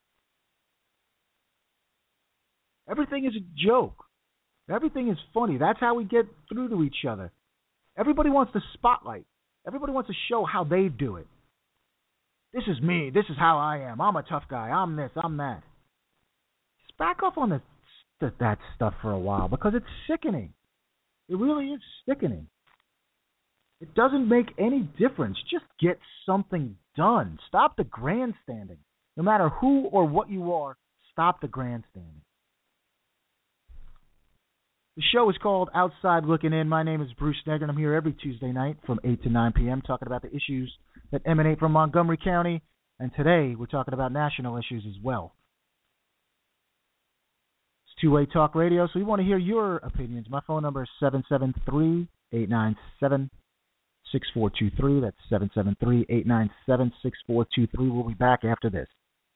Everything is a joke. Everything is funny. That's how we get through to each other. Everybody wants the spotlight. Everybody wants to show how they do it. This is me. This is how I am. I'm a tough guy. I'm this. I'm that. Just back off on that stuff for a while because it's sickening. It really is sickening. It doesn't make any difference. Just get something done. Stop the grandstanding. No matter who or what you are, stop the grandstanding. The show is called Outside Looking In. My name is Bruce Negrin, and I'm here every Tuesday night from 8 to 9 p.m. talking about the issues that emanate from Montgomery County. And today we're talking about national issues as well. It's two-way talk radio, so we want to hear your opinions. My phone number is 773-897-6423. That's 773-897-6423. We'll be back after this.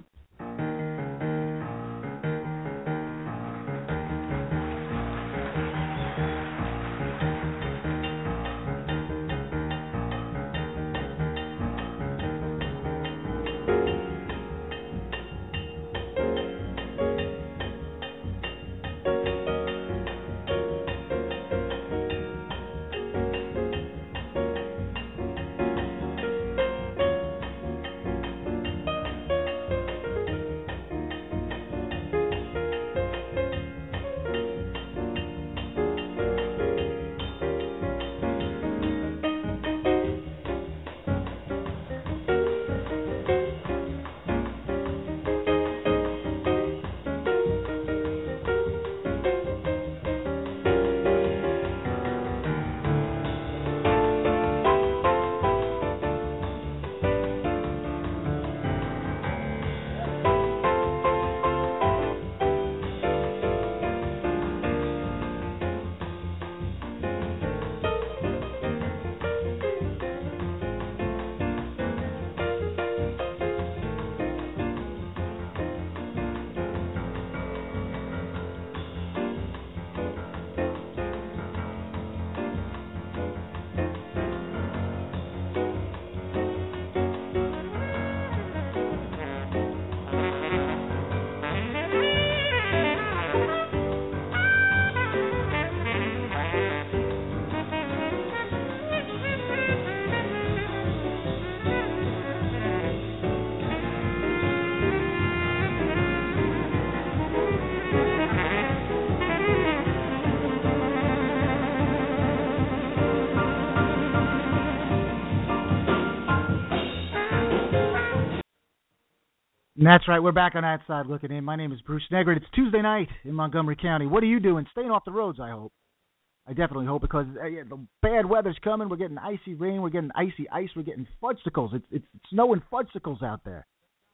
And that's right, we're back on Outside Looking In. My name is Bruce Negrin. It's Tuesday night in Montgomery County. What are you doing? Staying off the roads, I hope. I definitely hope, because the bad weather's coming. We're getting icy rain. We're getting icy ice. We're getting fudgesicles. It's snowing fudgesicles out there.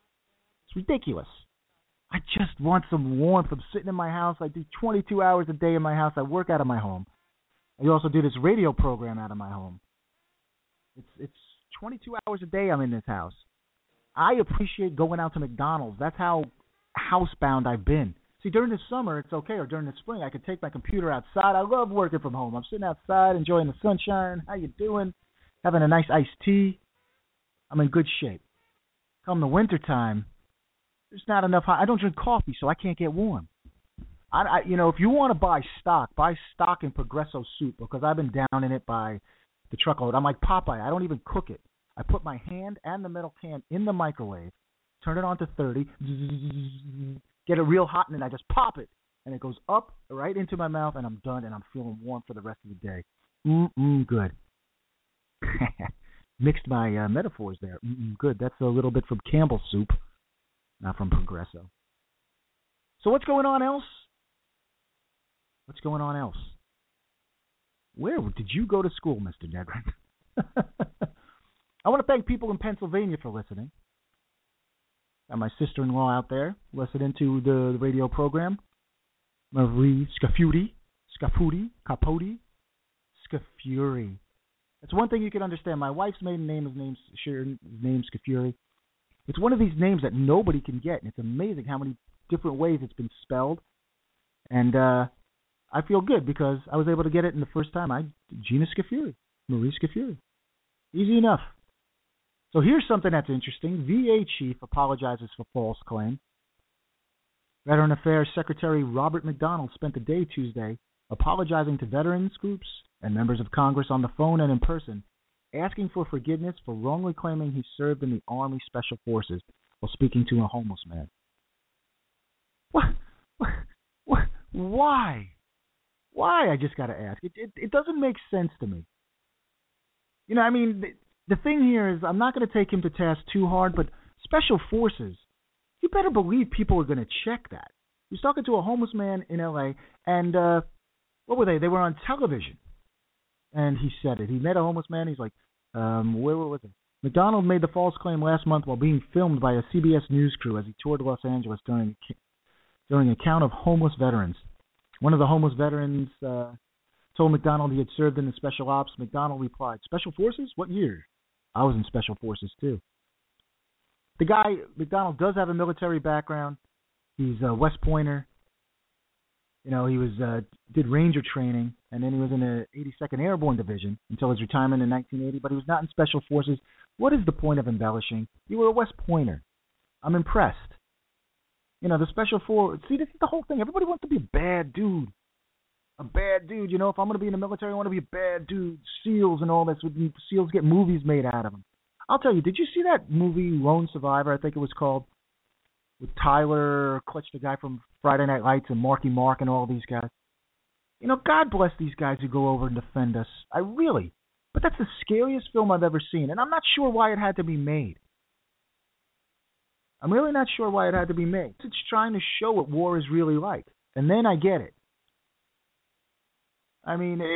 It's ridiculous. I just want some warmth. I'm sitting in my house. I do 22 hours a day in my house. I work out of my home. I also do this radio program out of my home. It's 22 hours a day I'm in this house. I appreciate going out to McDonald's. That's how housebound I've been. See, during the summer, it's okay, or during the spring, I could take my computer outside. I love working from home. I'm sitting outside, enjoying the sunshine. How you doing? Having a nice iced tea. I'm in good shape. Come the wintertime, there's not enough. I don't drink coffee, so I can't get warm. If you want to buy stock in Progresso soup, because I've been down in it by the truckload. I'm like Popeye. I don't even cook it. I put my hand and the metal can in the microwave, turn it on to 30, get it real hot, and then I just pop it. And it goes up right into my mouth, and I'm done, and I'm feeling warm for the rest of the day. Good. Mixed my metaphors there. Good. That's a little bit from Campbell's soup, not from Progresso. So what's going on else? Where did you go to school, Mr. Negrin? I want to thank people in Pennsylvania for listening. Got my sister-in-law out there listening to the radio program. Marie Scafuri. That's one thing you can understand. My wife's maiden name is named Scafuri. It's one of these names that nobody can get, and it's amazing how many different ways it's been spelled. And I feel good because I was able to get it in the first time. Gina Scafuri. Marie Scafuri. Easy enough. So here's something that's interesting. VA chief apologizes for false claim. Veteran Affairs Secretary Robert McDonald spent the day Tuesday apologizing to veterans groups and members of Congress on the phone and in person asking for forgiveness for wrongly claiming he served in the Army Special Forces while speaking to a homeless man. What? Why? Why? I just got to ask. It doesn't make sense to me. You know, I mean, the thing here is I'm not going to take him to task too hard, but Special Forces, you better believe people are going to check that. He was talking to a homeless man in L.A., and what were they? They were on television. And he said it. He met a homeless man. He's like, where was it? McDonald made the false claim last month while being filmed by a CBS News crew as he toured Los Angeles during a count of homeless veterans. One of the homeless veterans told McDonald he had served in the Special Ops. McDonald replied, Special Forces? What year? I was in Special Forces, too. The guy, McDonald, does have a military background. He's a West Pointer. You know, he was did Ranger training, and then he was in the 82nd Airborne Division until his retirement in 1980, but he was not in Special Forces. What is the point of embellishing? You were a West Pointer. I'm impressed. You know, the Special Forces, see, this is the whole thing. Everybody wants to be a bad dude. A bad dude, you know, if I'm going to be in the military, I want to be a bad dude. SEALs and all this. SEALs get movies made out of them. I'll tell you, did you see that movie, Lone Survivor, I think it was called, with Tyler Klitsch, the guy from Friday Night Lights, and Marky Mark and all these guys? You know, God bless these guys who go over and defend us. But that's the scariest film I've ever seen, and I'm not sure why it had to be made. I'm really not sure why it had to be made. It's trying to show what war is really like, and then I get it. I mean,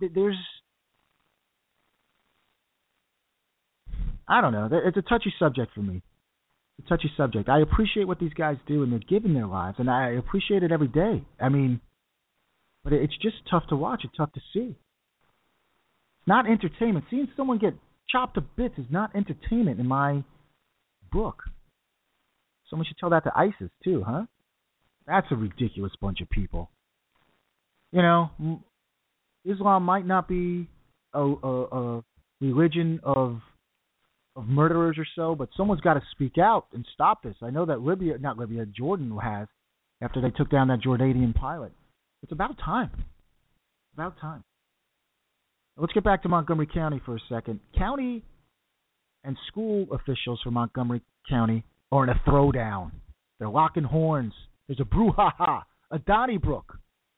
I don't know. It's a touchy subject for me. It's a touchy subject. I appreciate what these guys do, and they're giving their lives, and I appreciate it every day. I mean, but it's just tough to watch. It's tough to see. It's not entertainment. Seeing someone get chopped to bits is not entertainment in my book. Someone should tell that to ISIS, too, huh? That's a ridiculous bunch of people. You know, Islam might not be a religion of murderers or so, but someone's got to speak out and stop this. I know that Jordan has, after they took down that Jordanian pilot. It's about time. About time. Let's get back to Montgomery County for a second. County and school officials from Montgomery County are in a throwdown. They're locking horns. There's a brouhaha, a Donnybrook.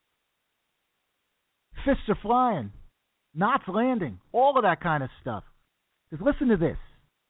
Fists are flying. Knots landing. All of that kind of stuff. Because listen to this.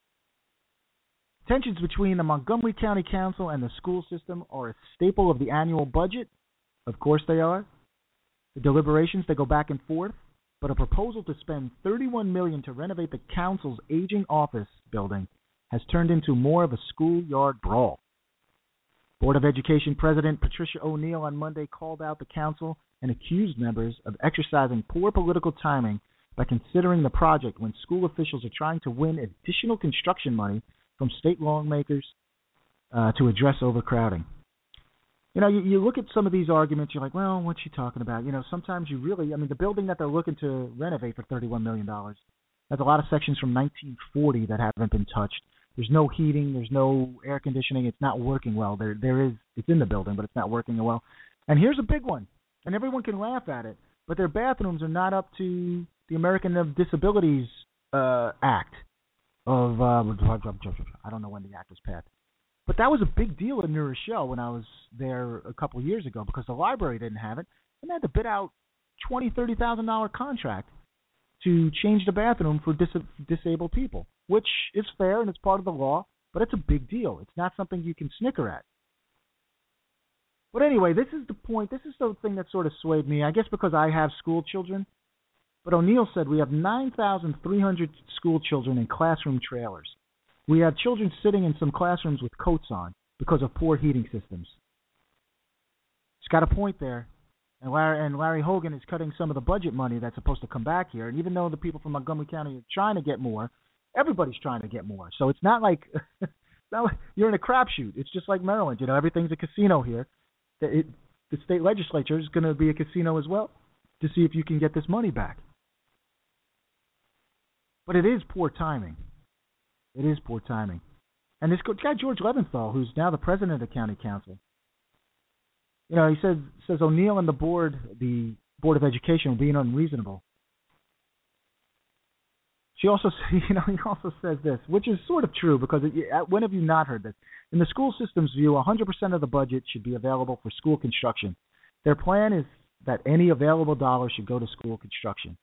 Tensions between the Montgomery County Council and the school system are a staple of the annual budget. Of course they are. The deliberations, they go back and forth. But a proposal to spend $31 million to renovate the council's aging office building has turned into more of a schoolyard brawl. Board of Education President Patricia O'Neill on Monday called out the council and accused members of exercising poor political timing by considering the project when school officials are trying to win additional construction money from state lawmakers to address overcrowding. You know, you look at some of these arguments, you're like, well, what's she talking about? You know, sometimes you really, I mean, the building that they're looking to renovate for $31 million has a lot of sections from 1940 that haven't been touched. There's no heating, there's no air conditioning, it's not working well. It's in the building, but it's not working well. And here's a big one, and everyone can laugh at it, but their bathrooms are not up to the American with Disabilities Act of, I don't know when the act was passed. But that was a big deal in New Rochelle when I was there a couple of years ago because the library didn't have it, and they had to bid out $20,000-$30,000 contract to change the bathroom for disabled people, which is fair and it's part of the law, but it's a big deal. It's not something you can snicker at. But anyway, this is the point. This is the thing that sort of swayed me, I guess because I have school children. But O'Neill said we have 9,300 school children in classroom trailers. We have children sitting in some classrooms with coats on because of poor heating systems. He's got a point there. And Larry Hogan is cutting some of the budget money that's supposed to come back here. And even though the people from Montgomery County are trying to get more, everybody's trying to get more. So it's not like you're in a crapshoot. It's just like Maryland. You know, everything's a casino here. The state legislature is going to be a casino as well to see if you can get this money back. But it is poor timing. It is poor timing. And this guy, George Leventhal, who's now the president of the county council, you know, he says O'Neill and the Board of Education are being unreasonable. She also, he also says this, which is sort of true because when have you not heard this? In the school system's view, 100% of the budget should be available for school construction. Their plan is that any available dollars should go to school construction.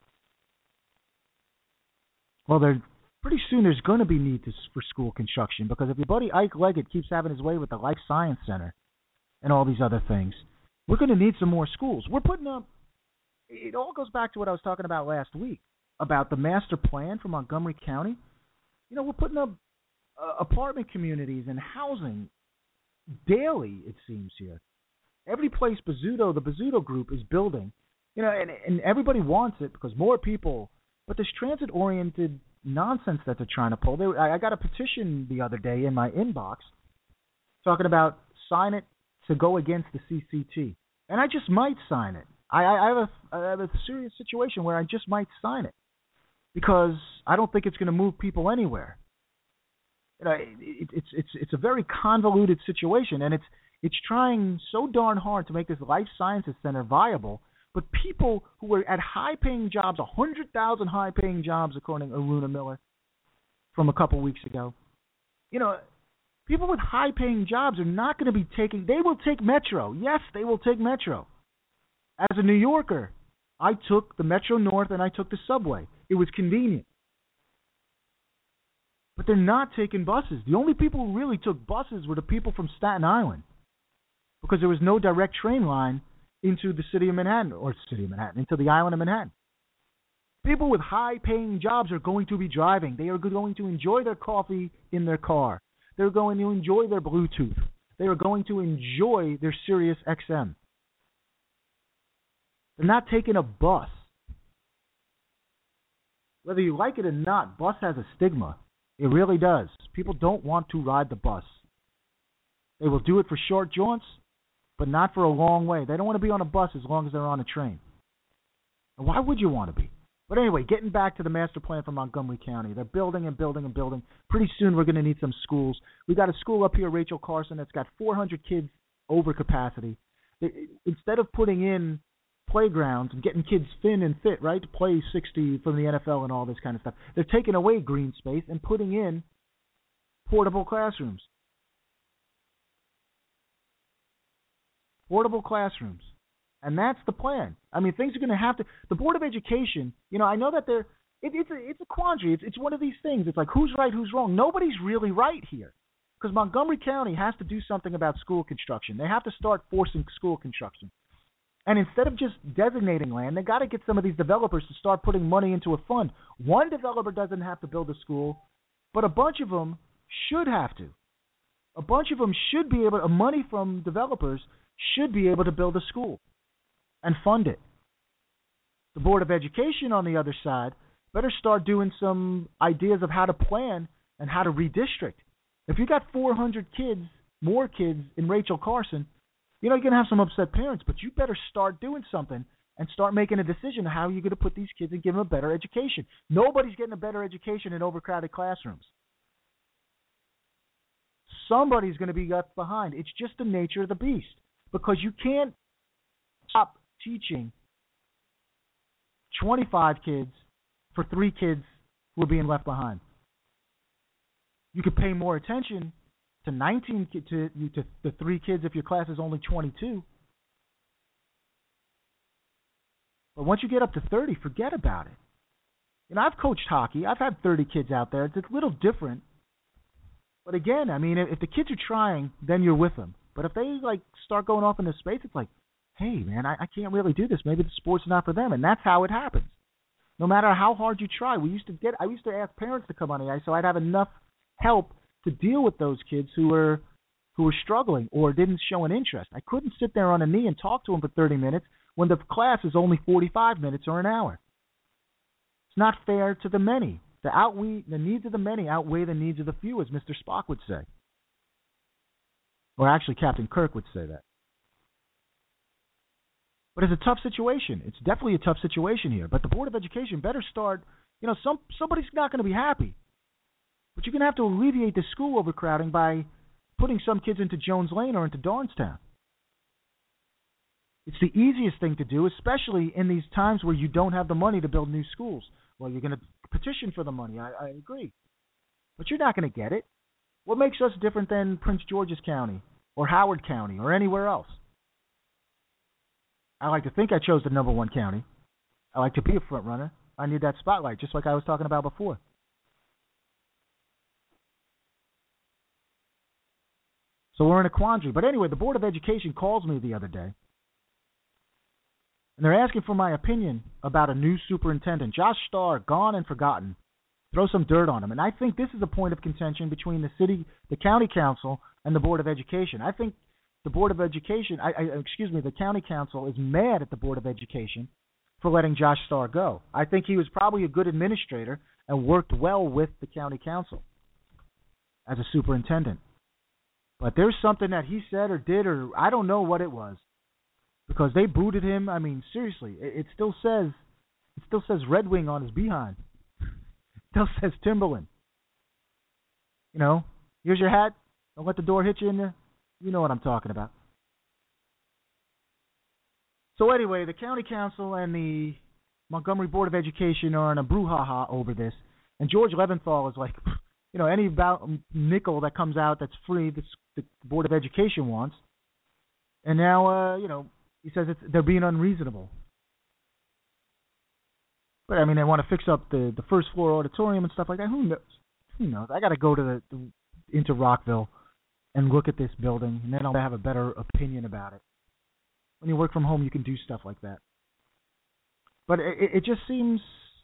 Well, pretty soon there's going to be need for school construction because if your buddy Ike Leggett keeps having his way with the Life Science Center and all these other things, we're going to need some more schools. We're putting up, it all goes back to what I was talking about last week about the master plan for Montgomery County. We're putting up apartment communities and housing daily, it seems here. Every place the Bizzuto group is building, and everybody wants it because more people, but this transit-oriented nonsense that they're trying to pull. I got a petition the other day in my inbox talking about sign it to go against the CCT. And I just might sign it. I have a serious situation where I just might sign it because I don't think it's going to move people anywhere. It's a very convoluted situation, and it's trying so darn hard to make this Life Sciences Center viable. But people who are at high-paying jobs, 100,000 high-paying jobs, according to Aruna Miller from a couple weeks ago, people with high-paying jobs are not going to be they will take Metro. Yes, they will take Metro. As a New Yorker, I took the Metro North and I took the subway. It was convenient. But they're not taking buses. The only people who really took buses were the people from Staten Island because there was no direct train line into the city of Manhattan, into the island of Manhattan. People with high-paying jobs are going to be driving. They are going to enjoy their coffee in their car. They're going to enjoy their Bluetooth. They are going to enjoy their Sirius XM. They're not taking a bus. Whether you like it or not, bus has a stigma. It really does. People don't want to ride the bus. They will do it for short jaunts, but not for a long way. They don't want to be on a bus as long as they're on a train. And why would you want to be? But anyway, getting back to the master plan for Montgomery County. They're building and building and building. Pretty soon we're going to need some schools. We got a school up here, Rachel Carson, that's got 400 kids over capacity. Instead of putting in playgrounds and getting kids thin and fit, right, to play 60 from the NFL and all this kind of stuff, they're taking away green space and putting in portable classrooms. Portable classrooms. And that's the plan. I mean, things are going to have to. The Board of Education, I know that it's a quandary. It's one of these things. It's like who's right, who's wrong. Nobody's really right here, because Montgomery County has to do something about school construction. They have to start forcing school construction, and instead of just designating land, they got to get some of these developers to start putting money into a fund. One developer doesn't have to build a school, but a bunch of them should have to. A bunch of them should be able. Money from developers should be able to build a school and fund it. The Board of Education, on the other side, better start doing some ideas of how to plan and how to redistrict. If you got 400 kids, more kids in Rachel Carson, you're going to have some upset parents, but you better start doing something and start making a decision how you're going to put these kids and give them a better education. Nobody's getting a better education in overcrowded classrooms. Somebody's going to be left behind. It's just the nature of the beast, because you can't stop teaching 25 kids for 3 kids who are being left behind. You could pay more attention to 19 to the 3 kids if your class is only 22. But once you get up to 30, forget about it. I've coached hockey. I've had 30 kids out there. It's a little different. But again, I mean, if the kids are trying, then you're with them. But if they start going off into space, it's like, hey, man, I can't really do this. Maybe the sport's not for them, and that's how it happens. No matter how hard you try, I used to ask parents to come on the ice so I'd have enough help to deal with those kids who were struggling or didn't show an interest. I couldn't sit there on a knee and talk to them for 30 minutes when the class is only 45 minutes or an hour. It's not fair to the many. The needs of the many outweigh the needs of the few, as Mr. Spock would say. Or actually, Captain Kirk would say that. But it's a tough situation. It's definitely a tough situation here. But the Board of Education better start, somebody's not going to be happy. But you're going to have to alleviate the school overcrowding by putting some kids into Jones Lane or into Darnestown. It's the easiest thing to do, especially in these times where you don't have the money to build new schools. Well, you're going to petition for the money. I agree. But you're not going to get it. What makes us different than Prince George's County or Howard County or anywhere else? I like to think I chose the number one county. I like to be a front runner. I need that spotlight, just like I was talking about before. So we're in a quandary. But anyway, the Board of Education calls me the other day, and they're asking for my opinion about a new superintendent. Josh Starr, gone and forgotten. Throw some dirt on him. And I think this is a point of contention between the county council, and the Board of Education. I think the Board of Education, the county council is mad at the Board of Education for letting Josh Starr go. I think he was probably a good administrator and worked well with the county council as a superintendent. But there's something that he said or did, or I don't know what it was, because they booted him. I mean, seriously, it still says Red Wing on his behind. It still says Timberland. You know, here's your hat. Don't let the door hit you in there. You know what I'm talking about. So anyway, the county council and the Montgomery Board of Education are in a brouhaha over this, and George Leventhal is like, you know, any nickel that comes out that's free, the Board of Education wants. And now, he says they're being unreasonable. But, I mean, they want to fix up the first floor auditorium and stuff like that. Who knows? Who knows? I got to go to into Rockville and look at this building, and then I'll have a better opinion about it. When you work from home, you can do stuff like that. But it just seems...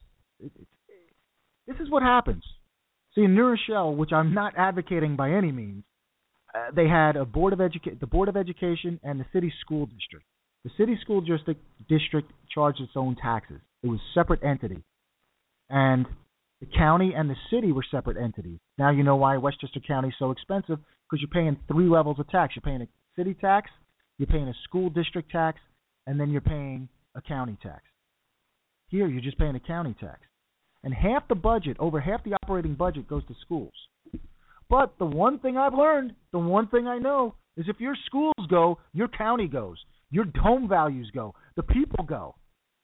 this is what happens. See, in New Rochelle, which I'm not advocating by any means, they had the Board of Education and the city school district. The city school district charged its own taxes. It was a separate entity. And the county and the city were separate entities. Now you know why Westchester County is so expensive, because you're paying 3 levels of tax. You're paying a city tax, you're paying a school district tax, and then you're paying a county tax. Here, you're just paying a county tax. And half the budget, over half the operating budget, goes to schools. But the one thing I've learned, the one thing I know, is if your schools go, your county goes. Your home values go. The people go.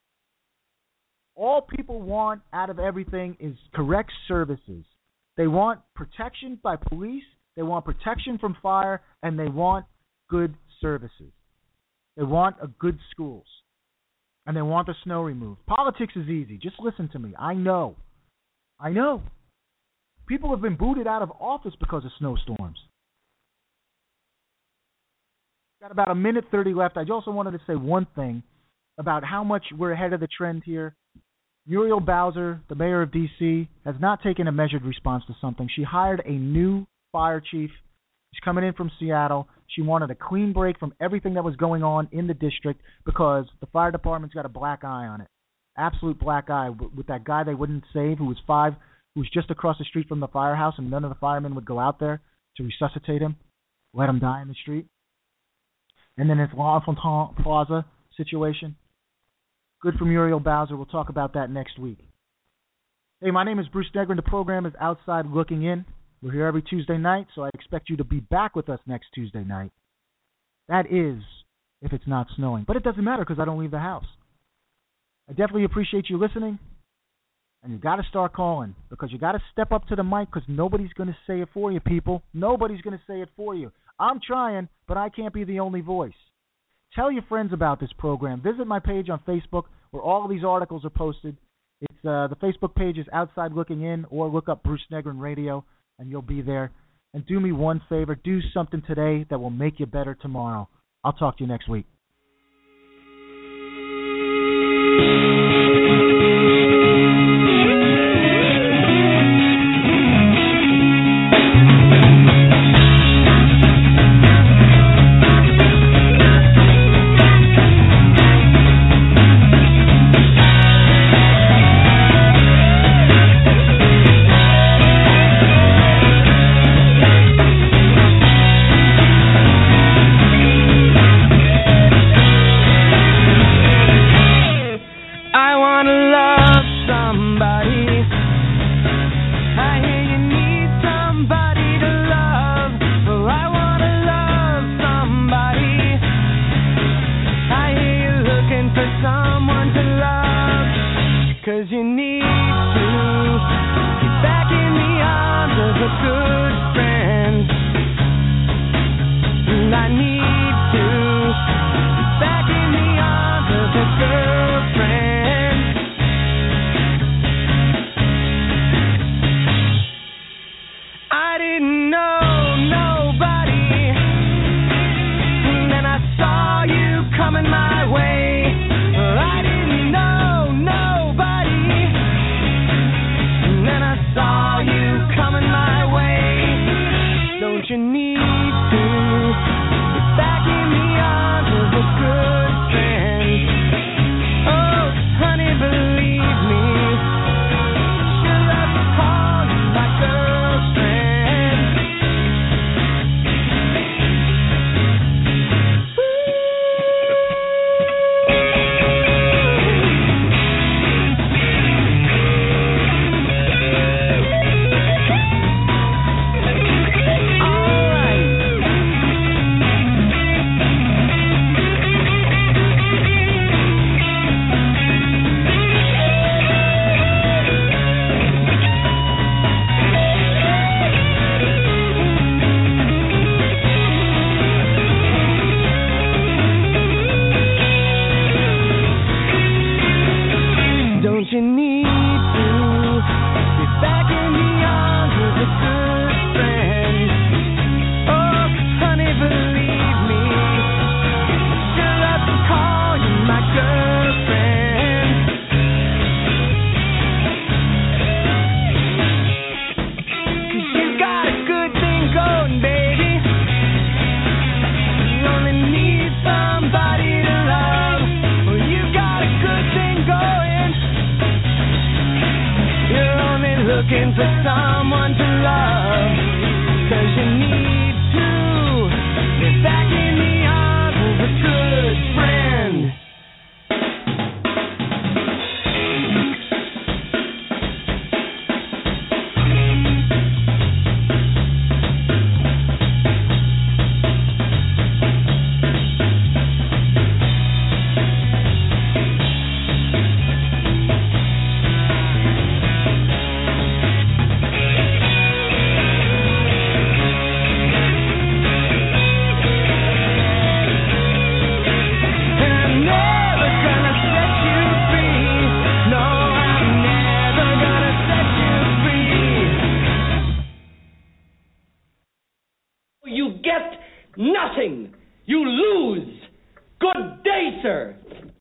All people want out of everything is correct services. They want protection by police, they want protection from fire, and they want good services. They want a good schools. And they want the snow removed. Politics is easy. Just listen to me. I know. People have been booted out of office because of snowstorms. Got about a minute 30 left. I also wanted to say one thing about how much we're ahead of the trend here. Muriel Bowser, the mayor of D.C., has not taken a measured response to something. She hired a new fire chief. She's coming in from Seattle. She wanted a clean break from everything that was going on in the district because the fire department's got a black eye on it. Absolute black eye with that guy they wouldn't save who was just across the street from the firehouse, and none of the firemen would go out there to resuscitate him, let him die in the street. And then it's L'Enfant Plaza situation. Good for Muriel Bowser. We'll talk about that next week. Hey, my name is Bruce Negrin. The program is Outside Looking In. We're here every Tuesday night, so I expect you to be back with us next Tuesday night. That is, if it's not snowing. But it doesn't matter because I don't leave the house. I definitely appreciate you listening. And you got to start calling because you got to step up to the mic because nobody's going to say it for you, people. Nobody's going to say it for you. I'm trying, but I can't be the only voice. Tell your friends about this program. Visit my page on Facebook where all of these articles are posted. It's the Facebook page is Outside Looking In, or look up Bruce Negrin Radio, and you'll be there. And do me one favor. Do something today that will make you better tomorrow. I'll talk to you next week. Cause you need to good friend. And I need to be back in the arms of a girlfriend. I didn't know nobody, and then I saw you coming my way. I didn't know nobody, and then I saw you coming my way. Don't you need to be back in the arms of a good friend? Oh, honey, believe me, she'll love to call you my girlfriend. Don't you need to be back in the arms of a good friend? Oh, honey, believe me, she'll love to call you my girlfriend. 'Cause you got a good thing going, baby. You only need somebody to love. Well, you got a good thing going. You're only looking for someone to love, 'cause you need